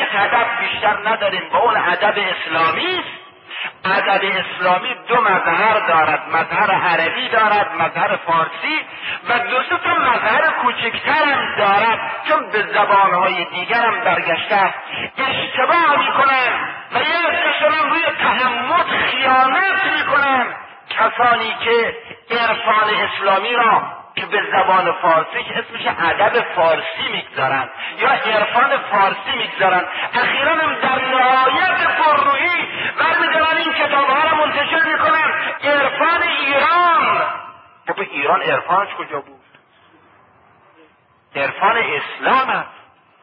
یک ادب بیشتر نداریم و اون ادب اسلامی است. ادب اسلامی دو مظهر دارد، مظهر عربی دارد، مظهر فارسی و دو سه تا مظهر کوچکتر هم دارد، چون به زبانهای دیگر هم برگشته است. اشتباه میکنن و یه عده‌شون روی تعمد خیانت میکنن کسانی که عرفان اسلامی را که به زبان فارسی که اسمش ادب فارسی میگذارن یا عرفان فارسی میگذارن، اخیرا هم در نهایت پررویی برمی‌دارن این کتاب‌ها را منتشر میکنن عرفان ایران. خب به ایران عرفانش کجا بود؟ عرفان اسلام است.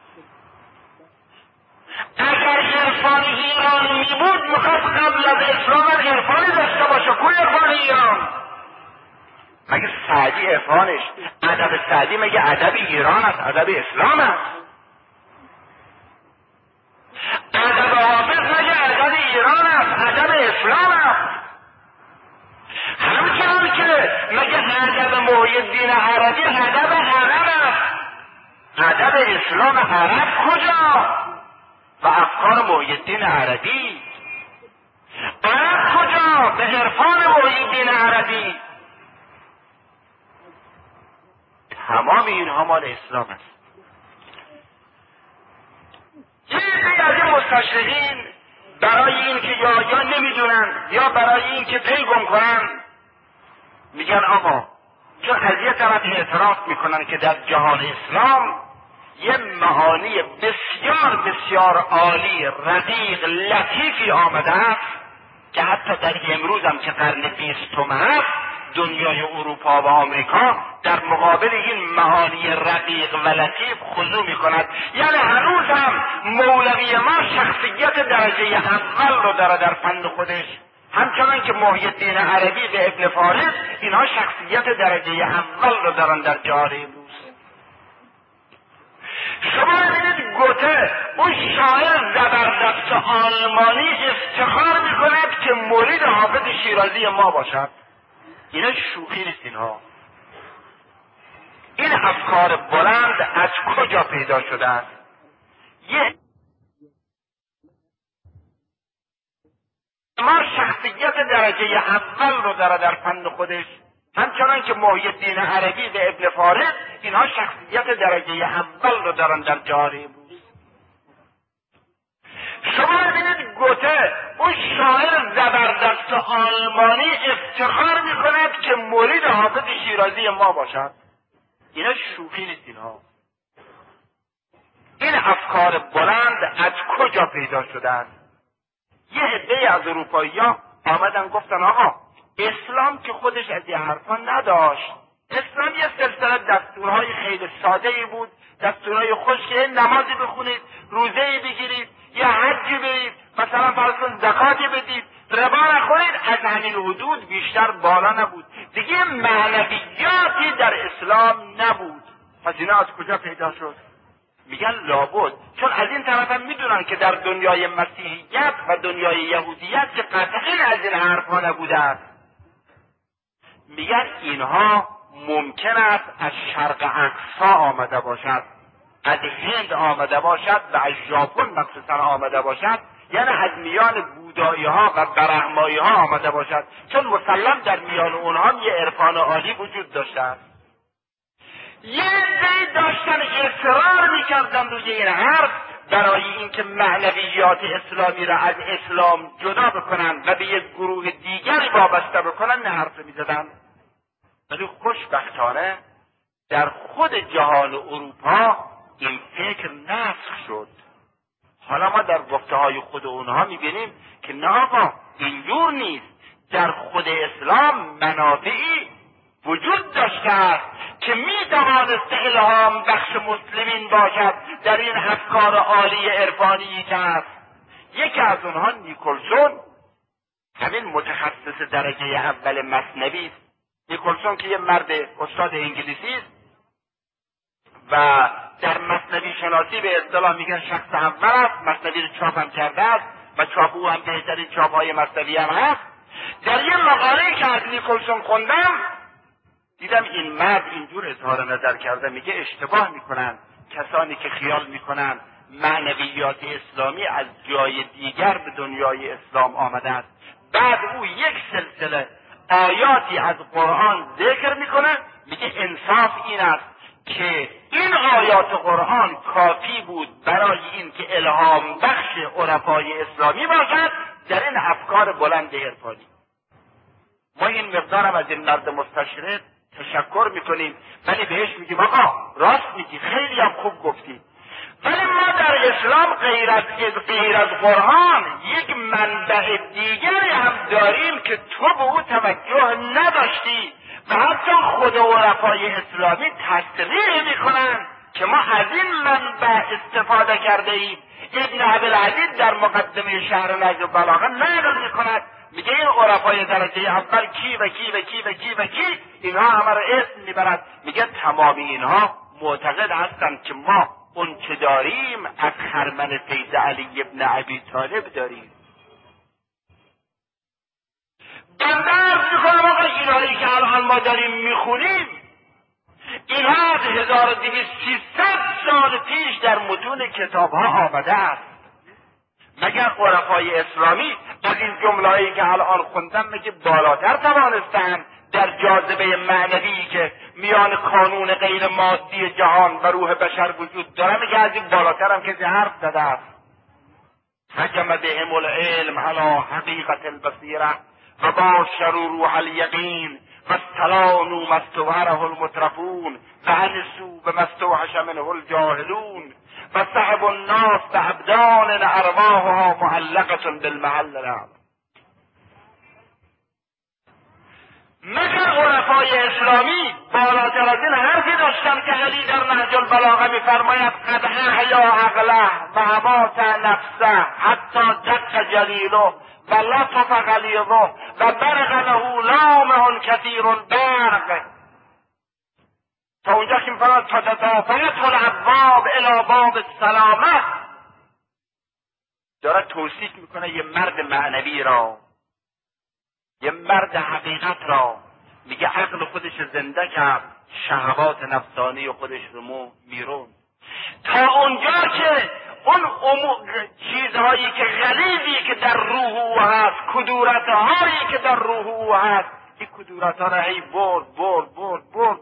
اگر عرفان ایران می بود میخواست قبل از اسلام عرفانی داشته باشه. کوی عرفان ایران؟ مگه سعدی عرفانش ادب سعدی مگه ادب ایران است؟ ادب اسلام است. ادب حافظ مگه ادب ایران است؟ ادب اسلام است. همچنان که مگه ادب محی الدین عربی ادب عرب است؟ ادب اسلام عرب کجا؟ و افکار محی الدین عربی عرب کجا؟ به عرفان محی الدین عربی. تمام اینها مال اسلام است. یه عده از این مستشرقین برای این که یا نمیدونن یا برای این که پی گم کنن میگن آقا چون از یه طرف اعتراف میکنن که در جهان اسلام یه معانی بسیار بسیار عالی، رقیق، لطیفی آمده است که حتی در امروز هم که قرن 20 است دنیای اروپا و آمریکا در مقابل این معانی رقیق و لطیف خضوع میکند. یعنی هنوز هم مولوی ما شخصیت درجه اول رو داره در فن خودش، همچنان که محی الدین عربی و ابن فارس اینها شخصیت درجه اول رو دارن در جهان امروز. شما ببینید گوته اون شاعر زبردست آلمانی افتخار میکند که مرید حافظ شیرازی ما باشد. اینا شوخی نیست. اینها این افکار بلند از کجا پیدا شده است؟ یه ما شخصیت درجه اول رو داره در فن خودش، همچنان که محی الدین عربی و ابن فارس اینها شخصیت درجه اول رو دارن در جهان امروز. شما ببینید گوته اون شاعر زبردست آلمانی افتخار میکند که مرید حافظ شیرازی ما باشد. اینا شوخی نیست. اینها این افکار بلند از کجا پیدا شده است؟ یه عده از اروپایی‌ها آمدن گفتن آقا اسلام که خودش از این حرفا نداشت. اسلام یه سلسله دستورهای خیلی ساده‌ای بود، دستورهای خوش که نمازی بخونید، روزه‌ای بگیرید، یه حجی برید، مثلا فرض کن زکاتی بدید، ربا نخورید، از همین حدود بیشتر بالا نبود. دیگه معنویاتی در اسلام نبود. پس اینا از کجا پیدا شد؟ میگن لابد چون از این طرف هم میدونن که در دنیای مسیحیت و دنیای یهودیت که قطعی از این حرفها نبوده است. میگن اینها ممکن است از شرق اقصا آمده باشد، از هند آمده باشد و از ژاپن مخصوصا آمده باشد، یعنی از میان بودایی ها و برهمایی ها آمده باشد، چون مسلم در میان اونها یه عرفان عالی وجود داشته است. یه عده‌ای داشتن اصرار میکردن روی این حرف برای اینکه معنویات اسلامی را از اسلام جدا بکنن و به یک گروه دیگری وابسته بکنن، نه حرف میزدن. ولی خوشبختانه در خود جهان اروپا این فکر نسخ شد. حالا ما در گفته های خود اونها میبینیم که نه آقا اینجور نیست. در خود اسلام منابعی وجود داشته است که میتوانست الهام بخش مسلمین باشد در این افکار عالی عرفانی که است. یکی از اونها نیکلسون، همین متخصص درجه اول مثنوی است. نیکلسون که یه مرد استاد انگلیسی است و در مثنوی شناسی به اصطلاح میگن شخص اول است. مثنوی رو چاپ هم کرده است و چاپ او هم بهترین چاپ های مثنوی هم هست. در یه مقاله که از نیکلسون خوندم دیدم این مرد اینجور اظهار نظر کرده، میگه اشتباه میکنن کسانی که خیال میکنن معنویات اسلامی از جای دیگر به دنیای اسلام آمده است. بعد او یک سلسله آیاتی از قرآن ذکر میکنه، میگه انصاف این است که این آیات قرآن کافی بود برای این که الهام بخش عرفای اسلامی باشد در این افکار بلند عرفانی. ما این مقدارم از این مرد مستشرق تشکر میکنیم، ولی بهش میگیم آقا راست میگی، خیلی هم خوب گفتی، ولی ما در اسلام غیر از قرآن یک منبع دیگری هم داریم که تو به او توجه نداشتی و حتی خود عرفای اسلامی تصریح میکنن که ما از این منبع استفاده کرده ایم. ابن عبدالعزیز در مقدمه شرح نهج البلاغه نقل میکند، میگه این عرفای درجه اول کی و کی و کی و کی و کی، اینها همه را اسم میبرد. میگه تمام اینها معتقد هستند که ما اون چه داریم از خرمن فیض علی ابن ابی طالب داریم. بنده عرض میکنم آقا اینهایی که الان ما داریم میخونیم، اینها از 1200 سال پیش در متون کتاب ها آمده است. مگر عرفای اسلامی از این جمله‌ای که الان خوندم میگه بالاتر توانستند در جاذبه معنوی که میان قانون غیر مادی جهان و روح بشر وجود داره، میگه از این بالاتر هم کسی حرف زده است. حکم بهم العلم علی حقیقت البصیره و باشروا روح الیقین و استلانوا ما استوعره المترفون و انسوا بما استوحش منه الجاهلون و صحب الناس بابدان ارواحها معلقه بالمحل الاعلی. مگر عرفای اسلامی بالاتر از این حرفی داشتن که علی در نهج البلاغه میفرماید قد احیا عقله و امات نفسه حتی دق جلیله و لطف غلیظه و برق له لامع کثیر البرق، تا اونجا که میفرماید تا تتافت الابواب الی باب السلامه. داره توصیف میکنه یه مرد معنوی را، یه مرد حقیقت را، میگه عقل خودش زنده کرد، شهوات نفسانی خودش رو میرون، تا اونجا که اون چیزهایی که غلیظی که در روح او هست، کدورتهایی که در روح او هست، این کدورتها را هی برد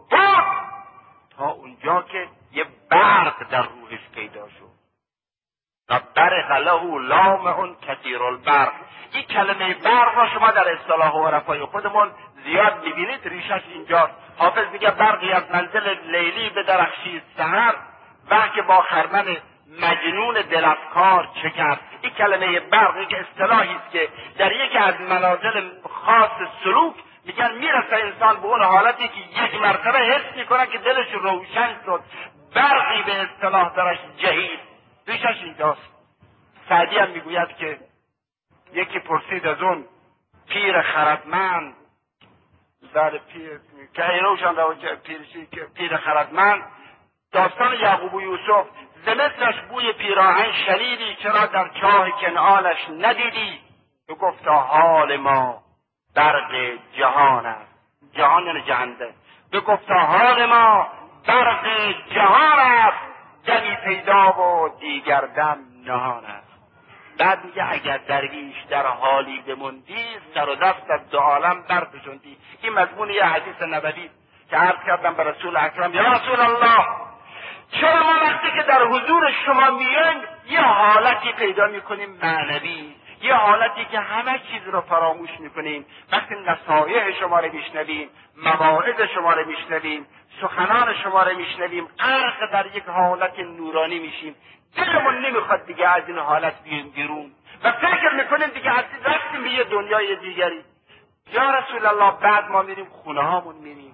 تا اونجا که یه برق در روحش پیدا شد. و برق له لامع کثیر البرق. این کلمه برق را شما در اصطلاح عرفای خودمون زیاد میبینید، ریشش اینجاست. حافظ میگه برقی از منزل لیلی به درخشید سحر، وقتی با خرمن مجنون دلافکار چه کرد. این کلمه برقی که اصطلاحی است که در یکی از منازل خاص سلوک میگن میرسه انسان به اون حالتی که یک مرتبه حس میکنه که دلش روشن شد، برقی به اصطلاح درش جهید، ریشش اینجاست. سعدی هم میگوید که یکی پرسید از اون پیر خردمند، در پیر که اینوشان رو پیر خردمند، داستان یعقوب و یوسف، زمستش بوی پیراهن شنیدی چرا در چاه کنعانش ندیدی؟ تو گفتا حال ما برق جهان است، جهان یعنی جهنده. تو گفتا حال ما برق جهان است، دمی پیدا و دیگر دم نهان است. بعد میگه اگر درویش در حالی بموندی، سر و دست از دو عالم برفشوندی. این مضمون یه حدیث نبوی که عرض کردم به رسول اکرم، یا رسول الله چرا ما وقتی که در حضور شما میایم یه حالتی پیدا میکنیم معنوی، یه حالتی که همه چیز رو فراموش میکنیم، وقتی نصایح شما رو میشنویم، مواعظ شما رو میشنویم، سخنان شما رو میشنویم، غرق در یک حالت نورانی میشیم، دلمون نمیخواد دیگه از این حالت بیایم بیرون و فکر میکنیم دیگه رفتیم به یه دنیای دیگری. یا رسول الله بعد ما میریم خونه هامون، میریم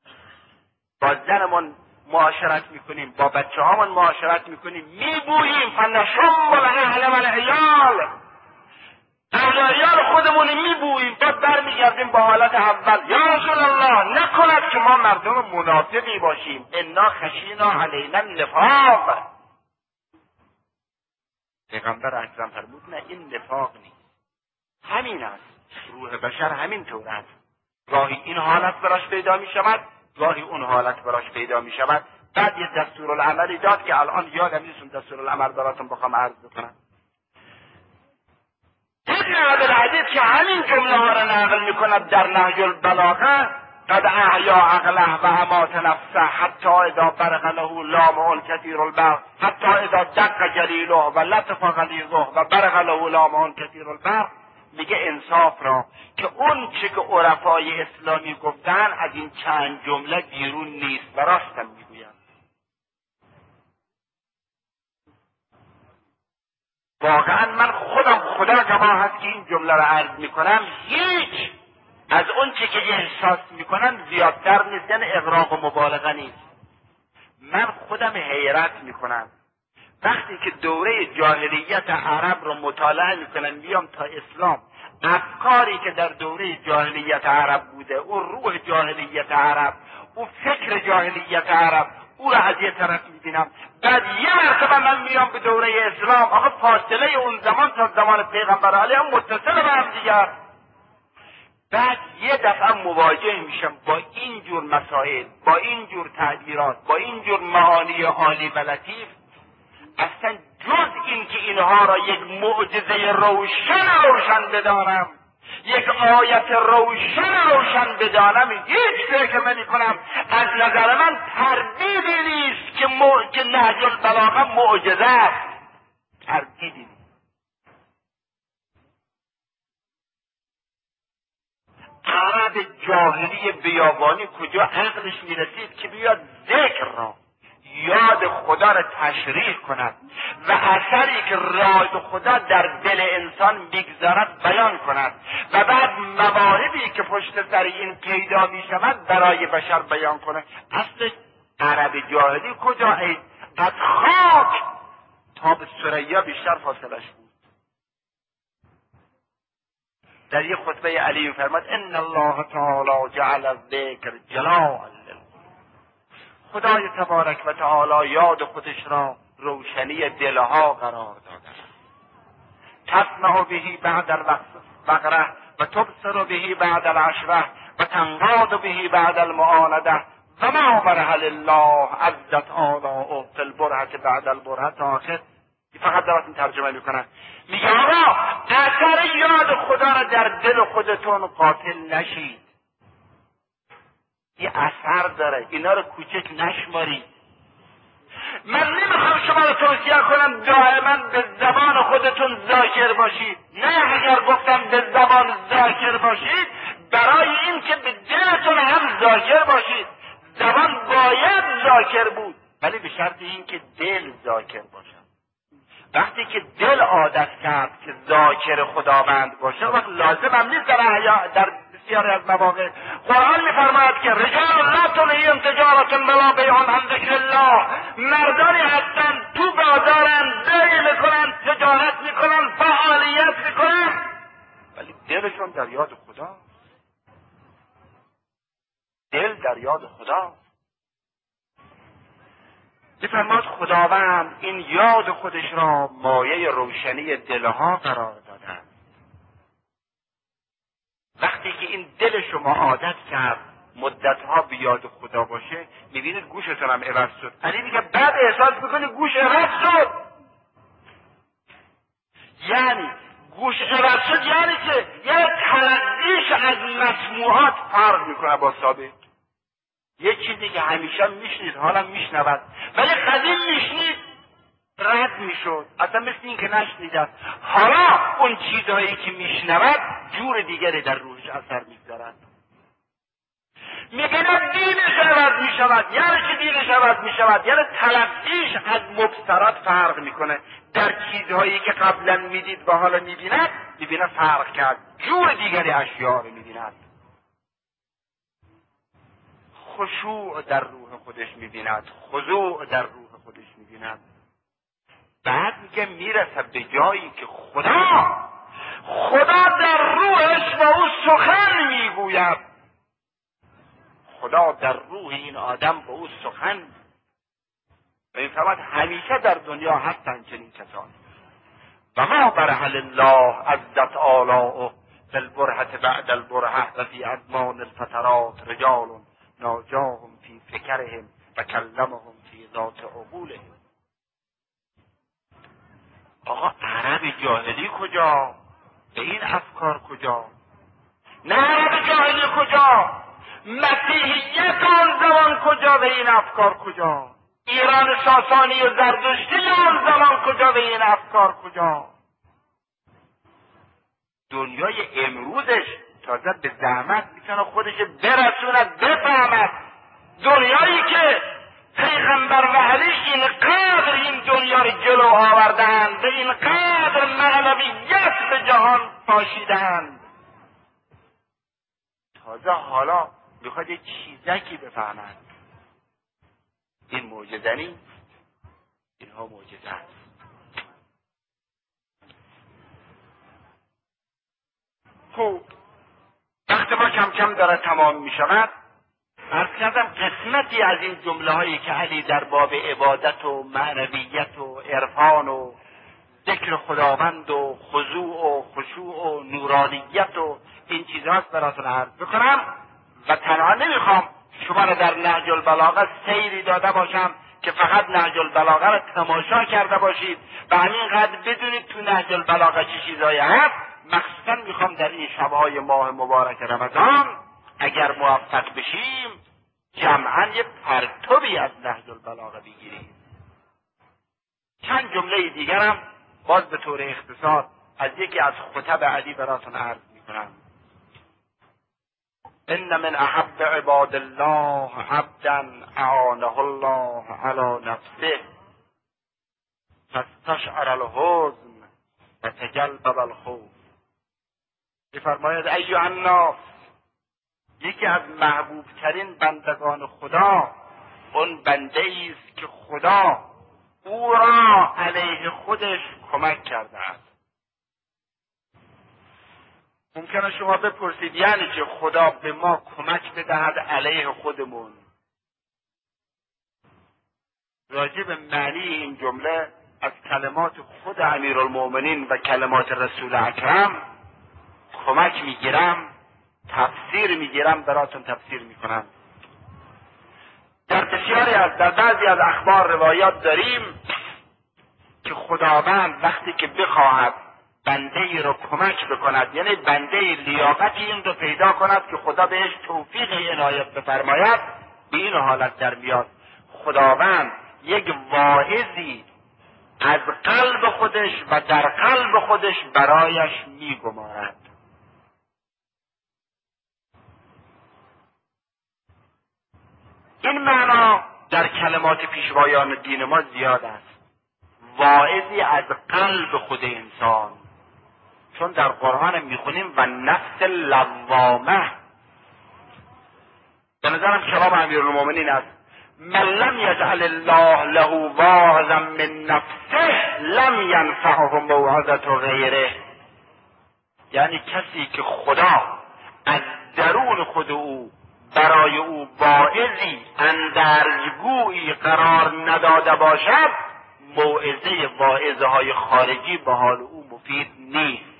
با زنمون معاشرت میکنیم، با بچه هامون معاشرت میکنیم، میبوییم فنشم الاهل و العیال، عیال خودمون میبوییم، بعد برمیگردیم با حالت اول. یا رسول الله نکند که ما مردم منافقی باشیم، انا خشینا علینا النفاق. پیغمبر اکرم فرمود نه، این نفاق نیست، همین است. روح بشر همین طور است، گاهی این حالت براش پیدا می شود، گاهی اون حالت براش پیدا می شود. بعد یه دستورالعملی داد که الان یادم نیست اون دستورالعمل براتون بخوام عرض بکنم. ابن عبدالعزیز که همین جمله ها را نقل میکند در نهج البلاغه، قد احیا عقله و امات نفسه حتی اذا برق له لامع کثیر البرق حتی اذا دق جلیله و لطف غلیظه و برق له لامع کثیر البرق. میگه انصاف را که اون چه که عرفای اسلامی گفتن از این چند جمله بیرون نیست و راستم میگویم. واقعا من خودم خدا گواه هست که این جمله را عرض میکنم، هیچ از اون چه که احساس میکنم زیادتر نیست، یعنی اغراق و مبالغه نیست. من خودم حیرت میکنم وقتی که دوره جاهلیت عرب رو مطالعه میکنم بیام تا اسلام، افکاری که در دوره جاهلیت عرب بوده، اون روح جاهلیت عرب، اون فکر جاهلیت عرب، او را از یه طرف میبینم، بعد یه مرتبه من میام به دوره اسلام، آخه فاصله اون زمان تا زمان پیغمبر علیه هم متصل به هم دیگر، بعد یه دفعه مواجه میشم با این جور مسائل، با این جور تعبیرات، با این جور معانی عالی و لطیف. اصلا جز این که اینها را یک معجزه روشن بدانم، یک آیت روشن بدانم، هیچ فکر نمی کنم. از نظر من تردیدی نیست که نهج البلاغه معجزه است، تردیدی نیست. عرب جاهلی بیابانی کجا عقلش میرسید که بیاد ذکر را، یاد خدا را تشریح کند و اثری که یاد خدا در دل انسان میگذارد بیان کند و بعد مواهبی که پشت سر این پیدا میشود برای بشر بیان کند. اصل عرب جاهلی کجا؟ از خاک تا به ثریا بیشتر فاصلش بود. در یک خطبه علی فرمود ان الله تعالی جعل الذکر جلاء، خدای تبارک و تعالی یاد خودش را روشنی دلها قرار داده است. تسمع به بعد البقره و تبصر به بعد العشره و تنقاد به بعد المعانده و ما برهل الله عزت آلاء فی البرهة بعد البرهة. آخر فقط دارتون ترجمه میکنن، میگه آقا اثر یاد خدا را در دل خودتون قاتل نشید، یه اثر داره، اینا رو کوچک نشمارید. من نمیخوام شما رو توصیه کنم دائما به زبان خودتون ذاکر باشید، نه، اگر گفتم به زبان ذاکر باشید برای این که به دلتون هم ذاکر باشید. زبان باید ذاکر بود ولی به شرط این که دل ذاکر باشد. وقتی که دل عادت کرد که ذاکر خداوند باشه، وقت لازم هم نیست در بسیاری از مواقع قرآن میفرماید که رجال لا تلهیهم تجارت ولا بیع عن ذکر الله، مردانی هستن تو بازارن، بیع میکنن، تجارت میکنن، فعالیت میکنن ولی دلشون در یاد خدا، دل در یاد خدا. میفرماد خداوند این یاد خودش را مایه روشنی دلها قرار داده. وقتی که این دل شما عادت کرد مدتها به یاد خدا باشه، میبینید گوشتون هم عوض شد. علی میگه بعد احساس میکنی گوش عوض شد. یعنی گوش عوض شد یعنی که یعنی تلقیش از مسموعات فرق میکنه با سابق. یه چیزی که همیشه میشنید حالا میشنود، ولی قدیم میشنید رد میشد، اصلا مثل این که نشنیدم. حالا اون چیزهایی که میشنود جور دیگری در روحش اثر میگذارد. میگن دینش عوض میشود، یعنی که دینش عوض میشود یعنی تلقیش از مبصرات فرق میکنه. در چیزهایی که قبلا میدید و حالا میبیند فرق کرد، جور دیگری اشیاء رو میبیند. خشوع در روح خودش میبیند، خضوع در روح خودش میبیند. بعد میگه میرسه به جایی که خدا در روحش با او سخن میگوید. خدا در روح این آدم با او سخن. و این فرمود همیشه در دنیا هستن چنین کسانی. و ما برهل الله عزت آلاء فی البرهة بعد البرهة و فی ادمان الفترات رجال ناجاهم فی فکرهم و کلمهم ذات عقوله. آقا عرب جاهلی کجا؟ به این افکار کجا؟ نه عرب جاهلی کجا؟ مسیحیت آن زمان کجا؟ به این افکار کجا؟ ایران ساسانی و زردشتی آن زمان کجا؟ به این افکار کجا؟ دنیای امروزش تازه به زحمت میتونه خودش برسوند بفهمد. دنیایی که پیغمبر و علیش اینقدر این دنیا رو جلو آوردن، به اینقدر معنویت به جهان پاشیدن، تازه حالا میخواد یه چیزکی بفهمند. این معجزه نیست، اینها معجزه است. خب وقت ما کم کم داره تمام میشود. عرض کردم قسمتی از این جمله هایی که علی در باب عبادت و معنویت و عرفان و ذکر خداوند و خضوع و خشوع و نورانیت و این چیزهاست براتون عرض بکنم و تنها نمیخوام شما رو در نهج البلاغه سیری داده باشم که فقط نهج البلاغه رو تماشا کرده باشید و همینقدر بدونید تو نهج البلاغه چه چیزایی هست. مخصوصا میخوام در این شبهای ماه مبارک رمضان اگر موفق بشیم جمعا یه پرتوی از نهج البلاغه بگیریم. چند جمله دیگرم باز به طور اختصار از یکی از خطب علی براتون عرض میکنم. ان من احب عباد الله عبدا اعانه الله علی نفسه فاستشعر الحزن و تجلب الخوف. بفرماید ایها الناس، یکی از محبوب ترین بندگان خدا اون بنده است که خدا او را علیه خودش کمک کرده است. ممکنه شما بپرسید یعنی که خدا به ما کمک بدهد علیه خودمون؟ راجع به معنی این جمله از کلمات خود امیرالمؤمنین و کلمات رسول اکرم کمک میگیرم، تفسیر میگیرم، براتون تفسیر میکنم. در بعضی از اخبار روایات داریم که خداوند وقتی که بخواهد بنده ای رو کمک بکند، یعنی بنده لیاقتی این رو پیدا کند که خدا بهش توفیق عنایت بفرماید، به این حالت در میاد خداوند یک واعظی از قلب خودش و در قلب خودش برایش میگمارد. این معنا در کلمات پیشوایان دین ما زیاد است. واعظی از قلب خود انسان، چون در قرآن میخونیم و نفس لوامه. به نظرم کلام امیرالمؤمنین است من لم یجعل الله له واعظا من نفسه لم ینفعه موعظة غیره. یعنی کسی که خدا از درون خود او برای او واعظی اندرزگویی قرار نداده باشد، موعظه واعظه های خارجی به حال او مفید نیست.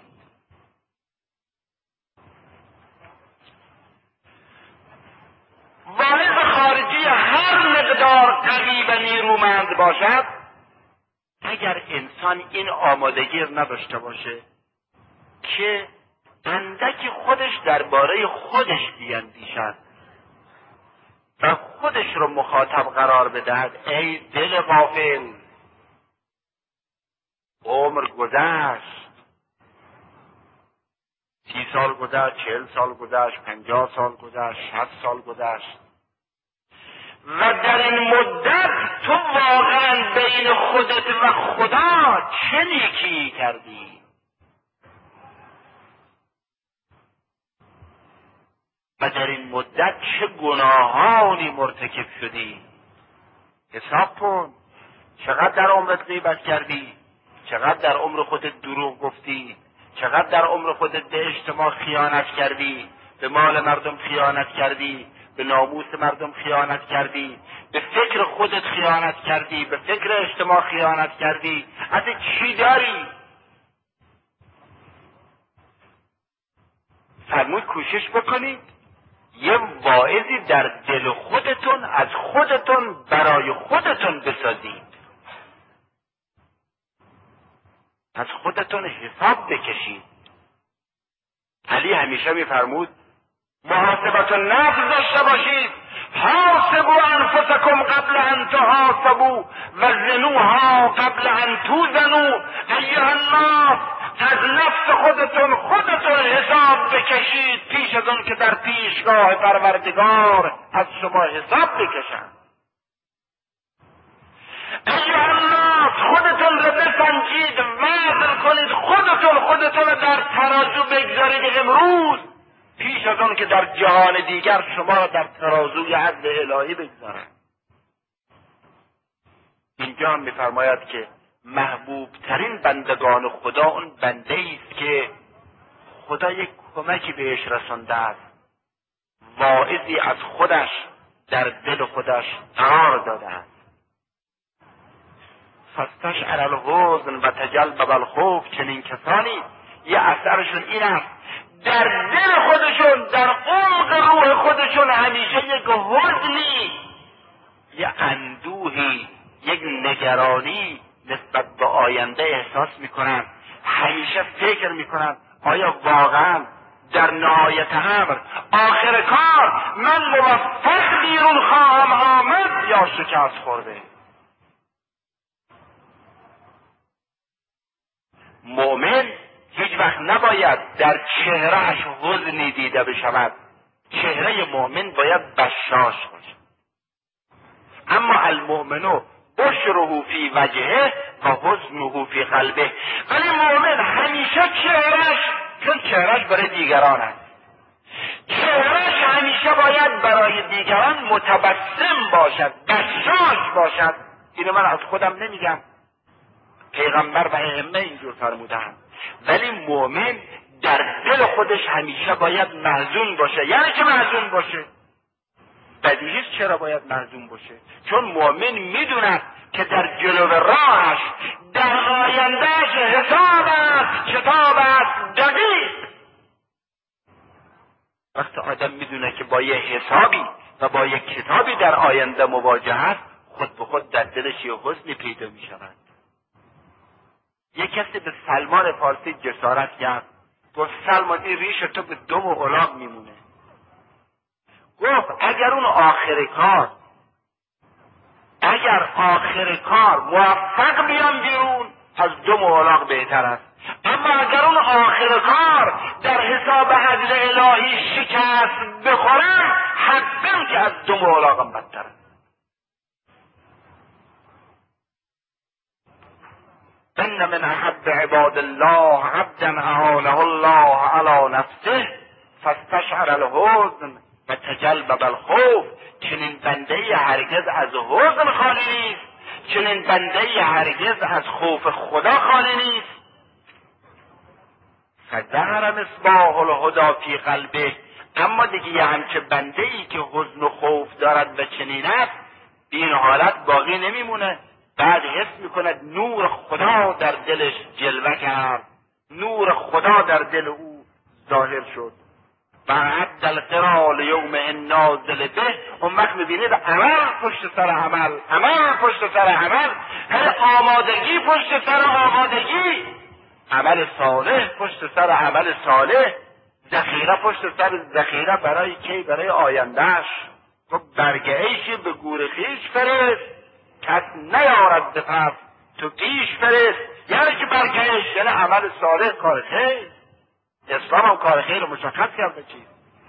واعظ خارجی هر مقدار قوی و نیرومند باشد، اگر انسان این آمادگی نداشته باشه که اندکی خودش درباره خودش بیندیشد و خودش رو مخاطب قرار بدهد، ای دل غافل، عمر گذشت، 30 سال گذشت، 40 سال گذشت، 50 سال گذشت، 60 سال گذشت و در این مدت تو واقعا بین خودت و خدا چه نیکی کردی؟ و در این مدت چه گناهانی مرتکب شدی؟ حساب کن. چقدر در عمرت غیبت کردی؟ چقدر در عمر خودت دروغ گفتی؟ چقدر در عمر خودت به اجتماع خیانت کردی؟ به مال مردم خیانت کردی؟ به ناموس مردم خیانت کردی؟ به فکر خودت خیانت کردی؟ به فکر اجتماع خیانت کردی؟ از چی داری؟ فرمود کوشش بکنید یه واعظی در دل خودتون از خودتون برای خودتون بسازید، از خودتون حساب بکشید. علی همیشه میفرمود محاسبت النفس داشته باشید، حاسبوا انفسکم قبل ان تحاسبوا وزنوها قبل ان توزنوا. ایها الناس، از نفس خودتون حساب بکشید پیش از اون که در پیشگاه پروردگار از شما حساب بکشن. ایها الناس، خودتون رو بسنجید، وزن کنید، خودتون رو در ترازو بگذارید امروز پیش از اون که در جهان دیگر شما در ترازوی عدل الهی بگذارن. اینجا هم میفرماید که محبوب ترین بندگان خدا اون بنده است که خدا یک کمکی بهش رسانده است، واعظی از خودش در دل خودش قرار داده است. فاستشعر الحزن و تجلب الخوف، چنین کسانی یه اثرشون این است در دل خودشون، در عمق روح خودشون همیشه یک حزنی، یک اندوهی، یک نگرانی نسبت به آینده احساس میکنن. همیشه فکر میکنن آیا واقعا در نهایت امر آخر کار من موفق بیرون خواهم آمد یا شکست خورده. مؤمن هیچ وقت نباید در چهرهش حزنی دیده بشود. چهره مؤمن باید بشاش باشد. اما المؤمن بشره فی وجهه و حزنه فی قلبه. ولی مؤمن همیشه چون چهرهش برای دیگران است، چهرهش همیشه باید برای دیگران متبسم باشد، بشاش باشد. اینو من از خودم نمیگم، پیغمبر و ائمه اینجور فرمودند. ولی مؤمن در دل خودش همیشه باید محزون باشه. یعنی چه محزون باشه؟ بدیهیست چرا باید محزون باشه؟ چون مؤمن میدوند که در جلو راهش، در آیندهش حساب است، کتاب است دقیق. وقتی آدم میدونه که با یه حسابی و با یه کتابی در آینده مواجه است، خود به خود در دلش یه حزنی پیدا میشود. یک کسی به سلمان فارسی جسارت کرد، گفت سلمان این ریش تو به دم و الاغ میمونه. گفت اگر آخر کار موفق بیام بیرون، از دم و الاغ بهتر است. اما اگر اون آخر کار در حساب عدل الهی شکست بخورم، حتما که از دم و الاغم بدتر است. ان من احب عباد الله عبدا اهانه الله علی نفسه فاستشعر الحزن و تجلب الخوف. چنین بنده هرگز از حزن خالی نیست، چنین بنده هرگز از خوف خدا خالی نیست. فظهر مصباح الهدی فی قلبه. اما دیگه یه همچه بنده ای که حزن و خوف دارد و چنین است، این حالت باقی نمیمونه. بعد حس میکند نور خدا در دلش جلوه کرد، نور خدا در دل او ظاهر شد. و عد القرال یوم نازل به. اون وقت میبینید عمل پشت سر عمل، عمل پشت سر عمل، آمادگی پشت سر آمادگی، عمل صالح پشت سر عمل صالح، ذخیره پشت سر ذخیره. برای کی؟ برای آیندهش. تو برگهیشی به گور خویش فرست، کس نیارد به پس تو پیش فرست. یعنی که برگهش یعنی عمل صالح، کار خیر. اسلام هم کار خیر رو مشخص کرده. چیز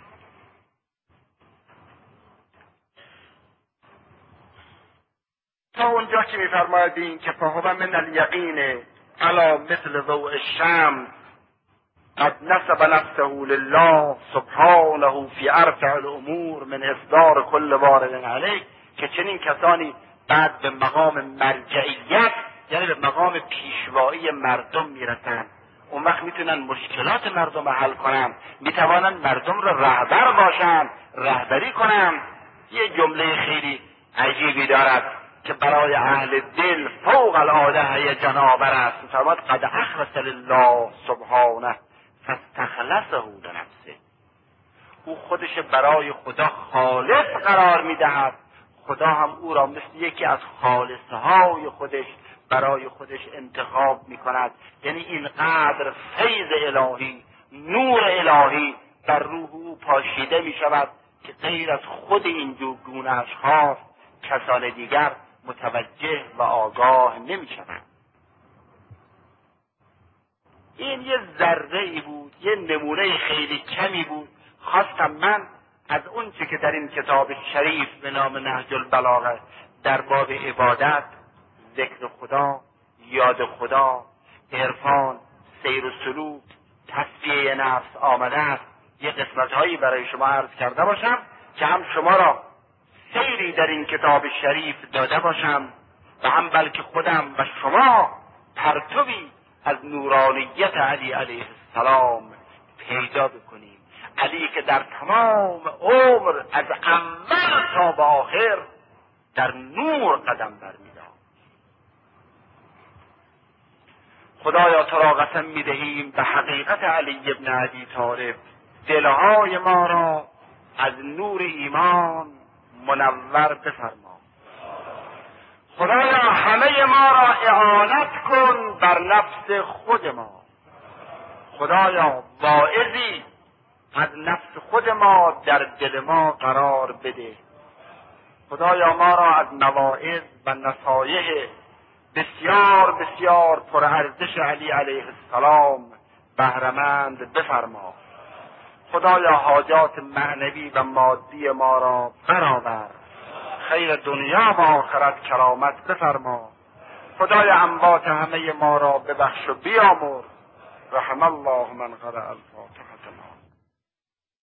تا اونجا که میفرماید این که فهو من الیقین علی مثل ضوء الشمس قد نسب نفسه لله سبحانه فی ارفع الامور من اصدار کل وارد علیه. که چنین کسانی بعد به مقام مرجعیت، یعنی به مقام پیشوایی مردم میرسن. اون وقت میتونن مشکلات مردم حل کنن، میتوانن مردم را رهبر باشن، رهبری کنن. یه جمله خیلی عجیبی دارد که برای اهل دل فوق العاده هیجان آور است. میفرماید قد اخلص لله سبحانه فاستخلصه لنفسه. او خودش برای خدا خالص قرار میدهد، خدا هم او را مثل یکی از خالصه های خودش برای خودش انتخاب میکند. یعنی اینقدر فیض الهی، نور الهی در روح او پاشیده میشود که غیر از خود این دو گونه اشخاص کسان دیگر متوجه و آگاه نمیشوند. این یه ذره ای بود، یه نمونه خیلی کمی بود. خواستم من از اون چه که در این کتاب شریف به نام نهج البلاغه در باب عبادت، ذکر خدا، یاد خدا، عرفان، سیر و سلوک، تصفیه نفس آمده است، یه قسمت‌هایی برای شما عرض کرده باشم که هم شما را سیری در این کتاب شریف داده باشم و هم بلکه خودم و شما پرتوی از نورانیت علی علیه السلام پیدا بکنیم. علی که در تمام عمر از اول تا به آخر در نور قدم برمی‌داشت. خدایا تو را قسم می‌دهیم به حقیقت علی ابن ابی طالب، دلهای ما را از نور ایمان منور بفرما. خدایا همه ما را اعانت کن بر نفس خود ما. خدایا واعظی از نفس خود ما در دل ما قرار بده. خدایا ما را از مواعظ و نصایح بسیار بسیار پرارزش علی علیه السلام بهره‌مند بفرما. خدایا حاجات معنوی و مادی ما را برآور، خیر دنیا و آخرت کرامت بفرما. خدایا اموات همه ما را ببخش و بیامرز. رحم الله من قرأ الفاتحه.